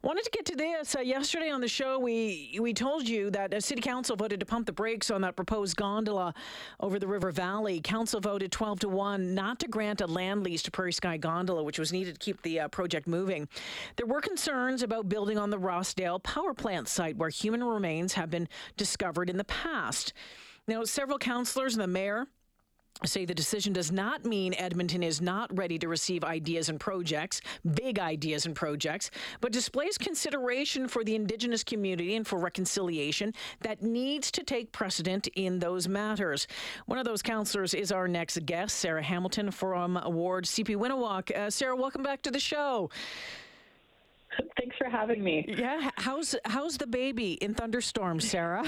Wanted to get to this. Yesterday on the show, we told you that City Council voted to pump the brakes on that proposed gondola over the River Valley. Council voted 12-1 not to grant a land lease to Prairie Sky Gondola, which was needed to keep the project moving. There were concerns about building on the Rossdale power plant site where human remains have been discovered in the past. Now, several councillors and the mayor say the decision does not mean Edmonton is not ready to receive ideas and projects, big ideas and projects, but displays consideration for the Indigenous community and for reconciliation that needs to take precedent in those matters. One of those councillors is our next guest, Sarah Hamilton from Ward CP Winawak. Sarah, welcome back to the show. Thanks for having me. Yeah, how's the baby in thunderstorms, Sarah?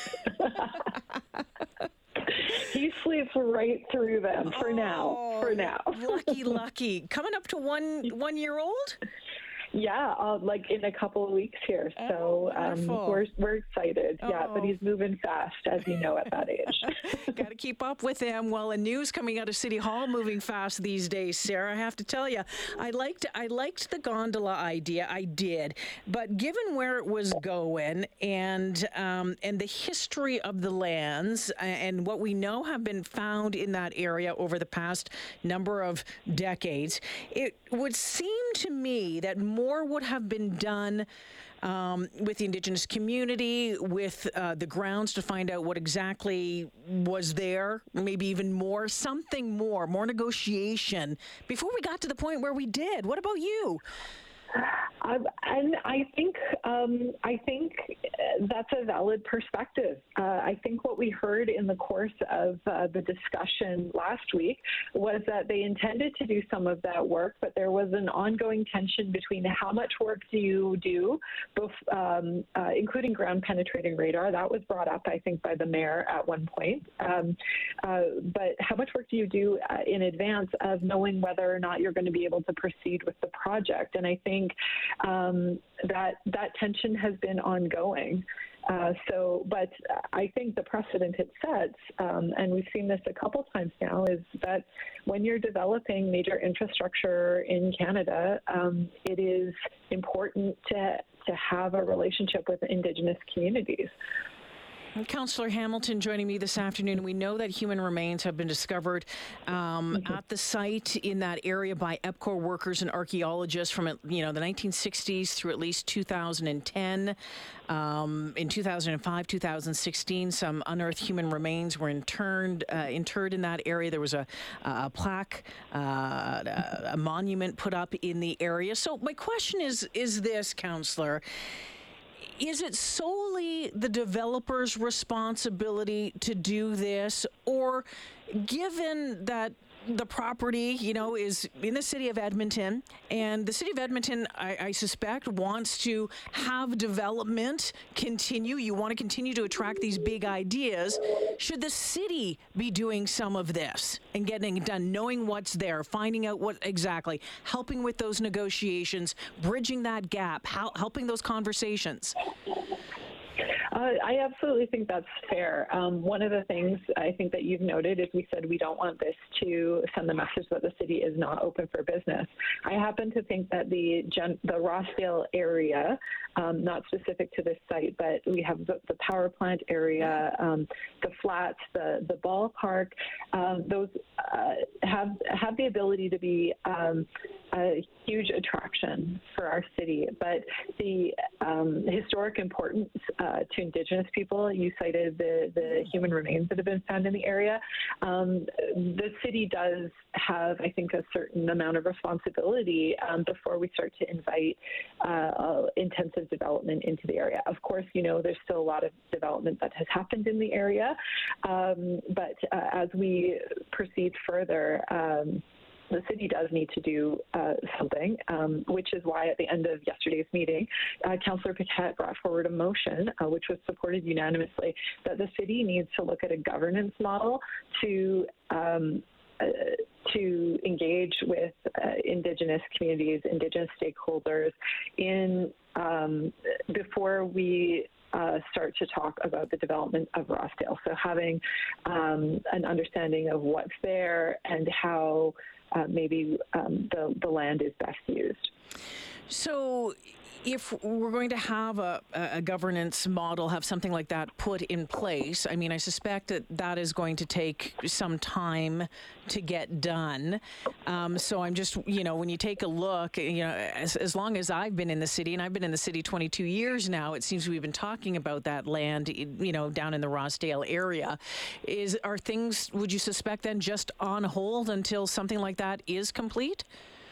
He sleeps right through them for now. Lucky. Coming up to 1 year old? Yeah, like in a couple of weeks here. So we're excited. Yeah, but he's moving fast, as you know, at that age. Got to keep up with him. Well, and news coming out of City Hall moving fast these days, Sarah. I have to tell you, I liked the gondola idea. I did, but given where it was going and the history of the lands and what we know have been found in that area over the past number of decades, it would seem to me that more would have been done with the Indigenous community, with the grounds to find out what exactly was there, maybe even something more negotiation before we got to the point where we did. What about you? And I think that's a valid perspective. I think what we heard in the course of the discussion last week was that they intended to do some of that work, but there was an ongoing tension between how much work do you do, both, including ground penetrating radar. That was brought up, I think, by the mayor at one point. But how much work do you do in advance of knowing whether or not you're going to be able to proceed with the project? And I think that tension has been ongoing. But I think the precedent it sets, and we've seen this a couple times now, is that when you're developing major infrastructure in Canada, it is important to have a relationship with Indigenous communities. Councillor Hamilton joining me this afternoon. We know that human remains have been discovered at the site in that area by EPCOR workers and archaeologists from the 1960s through at least 2010. In 2005, 2016, some unearthed human remains were interred in that area. There was a plaque, a monument put up in the area. So my question is this, Councillor. Is it solely the developer's responsibility to do this, or given that the property, is in the city of Edmonton, and the city of Edmonton, I suspect, wants to have development continue. You want to continue to attract these big ideas. Should the city be doing some of this and getting it done, knowing what's there, finding out what exactly, helping with those negotiations, bridging that gap, helping those conversations? I absolutely think that's fair. One of the things I think that you've noted is we said we don't want this to send the message that the city is not open for business. I happen to think that the Rossdale area, not specific to this site, but we have the power plant area, the flats, the ballpark, those have the ability to be a huge attraction for our city. But the historic importance to Indigenous people, you cited the human remains that have been found in the area. The city does have, I think, a certain amount of responsibility before we start to invite intensive development into the area. Of course, there's still a lot of development that has happened in the area, but as we proceed further, the city does need to do something, which is why at the end of yesterday's meeting, Councillor Paquette brought forward a motion, which was supported unanimously, that the city needs to look at a governance model to engage with Indigenous communities, Indigenous stakeholders in before we start to talk about the development of Rossdale. So having an understanding of what's there and how maybe the land is best used. So if we're going to have a governance model, have something like that put in place, I mean, I suspect that that is going to take some time to get done. So I'm just, when you take a look, as long as I've been in the city, and I've been in the city 22 years now, it seems we've been talking about that land, down in the Rossdale area. Are things, would you suspect then, just on hold until something like that is complete?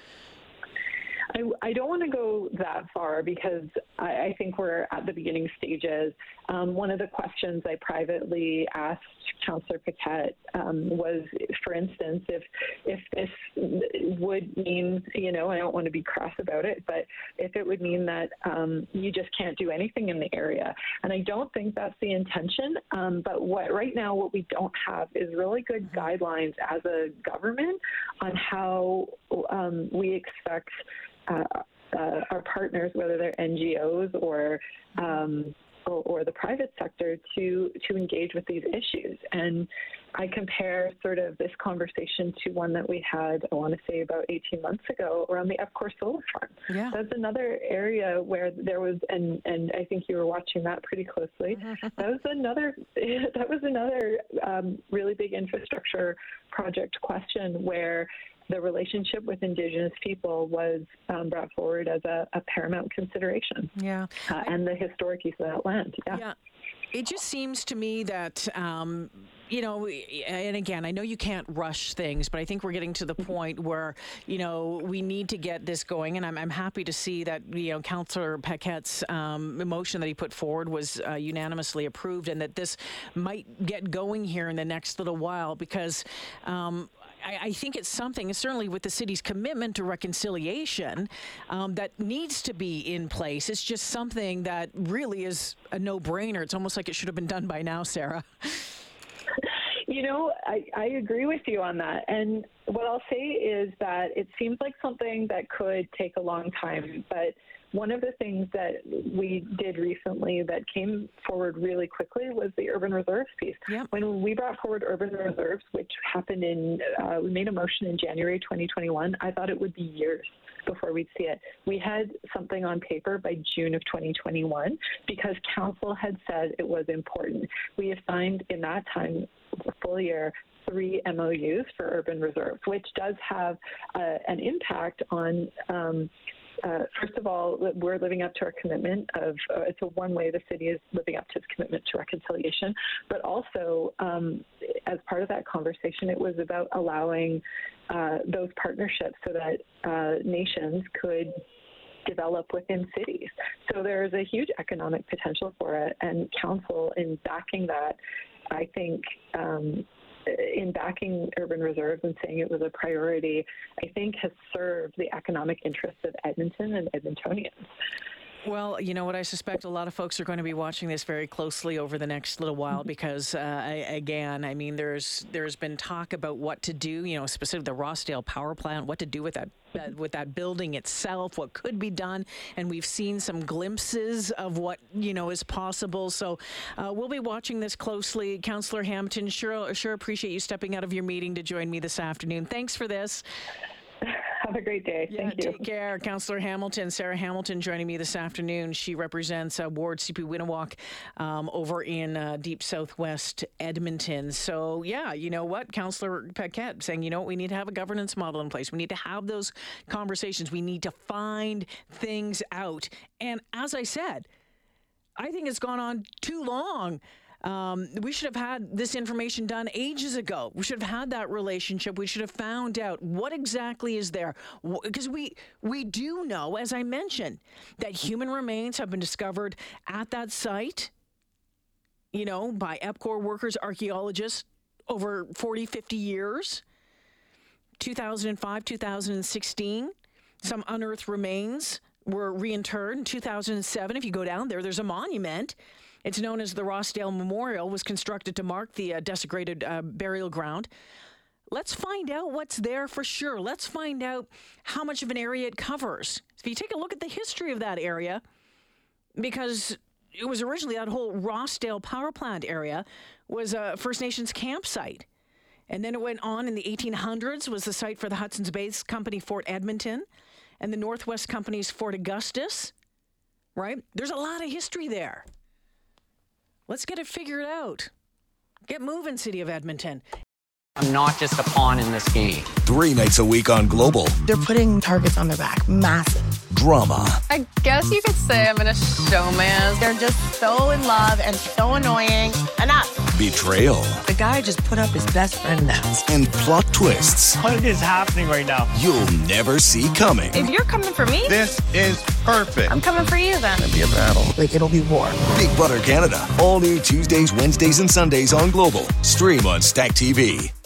I don't want to go that far because I think we're at the beginning stages. One of the questions I privately asked Councillor Paquette was, for instance, if this would mean, I don't want to be crass about it, but if it would mean that you just can't do anything in the area. And I don't think that's the intention. But right now what we don't have is really good guidelines as a government on how we expect our partners, whether they're NGOs or the private sector, to engage with these issues. And I compare sort of this conversation to one that we had, I want to say about 18 months ago, around the Epcor Solar Farm. Yeah. That's another area where there was, and I think you were watching that pretty closely. That was another really big infrastructure project question where the relationship with Indigenous people was brought forward as a paramount consideration. Yeah. And the historic use of that land. Yeah. It just seems to me that, and again, I know you can't rush things, but I think we're getting to the point where, we need to get this going. And I'm happy to see that, Councillor Paquette's motion that he put forward was unanimously approved, and that this might get going here in the next little while, because I think it's something, certainly with the city's commitment to reconciliation, that needs to be in place. It's just something that really is a no-brainer. It's almost like it should have been done by now, Sarah. I agree with you on that. And what I'll say is that it seems like something that could take a long time, but one of the things that we did recently that came forward really quickly was the urban reserves piece. Yep. When we brought forward urban reserves, which happened we made a motion in January 2021, I thought it would be years before we'd see it. We had something on paper by June of 2021 because council had said it was important. We assigned in that time, a full year, 3 MOUs for urban reserves, which does have an impact on first of all, we're living up to our commitment of, it's a one way the city is living up to its commitment to reconciliation, but also as part of that conversation, it was about allowing those partnerships so that nations could develop within cities. So there's a huge economic potential for it, and council in backing that, I think, in backing urban reserves and saying it was a priority, I think has served the economic interests of Edmonton and Edmontonians. Well, you know what, I suspect a lot of folks are going to be watching this very closely over the next little while because, again, I mean, there's been talk about what to do, specifically the Rossdale power plant, what to do with that building itself, what could be done, and we've seen some glimpses of what, is possible. So we'll be watching this closely. Councillor Hamilton, sure appreciate you stepping out of your meeting to join me this afternoon. Thanks for this. Have a great day. Yeah, Thank you. Take care. Councillor Hamilton, Sarah Hamilton, joining me this afternoon. She represents Ward CP Winawak over in deep southwest Edmonton. So, yeah, you know what? Councillor Paquette saying, we need to have a governance model in place. We need to have those conversations. We need to find things out. And as I said, I think it's gone on too long. We should have had this information done ages ago. We should have had that relationship. We should have found out what exactly is there. Because we do know, as I mentioned, that human remains have been discovered at that site, by EPCOR workers, archaeologists, over 40, 50 years. 2005, 2016, some unearthed remains were reinterred. In 2007, if you go down there, there's a monument. It's known as the Rossdale Memorial, was constructed to mark the desecrated burial ground. Let's find out what's there for sure. Let's find out how much of an area it covers. If you take a look at the history of that area, because it was originally that whole Rossdale power plant area was a First Nations campsite. And then it went on in the 1800s, was the site for the Hudson's Bay Company Fort Edmonton and the Northwest Company's Fort Augustus. right? There's a lot of history there. Let's get it figured out. Get moving, City of Edmonton. I'm not just a pawn in this game. 3 nights a week on Global. They're putting targets on their back. Massive. Drama. I guess you could say I'm in a showman. They're just so in love and so annoying. Enough. Betrayal. The guy just put up his best friend now. And plot twists What is happening right now? you'll never see coming. If you're coming for me, This is perfect. I'm coming for you then. It'll be a battle. Like, it'll be war. Big Brother Canada. All new Tuesdays, Wednesdays, and Sundays on Global. Stream on Stack TV.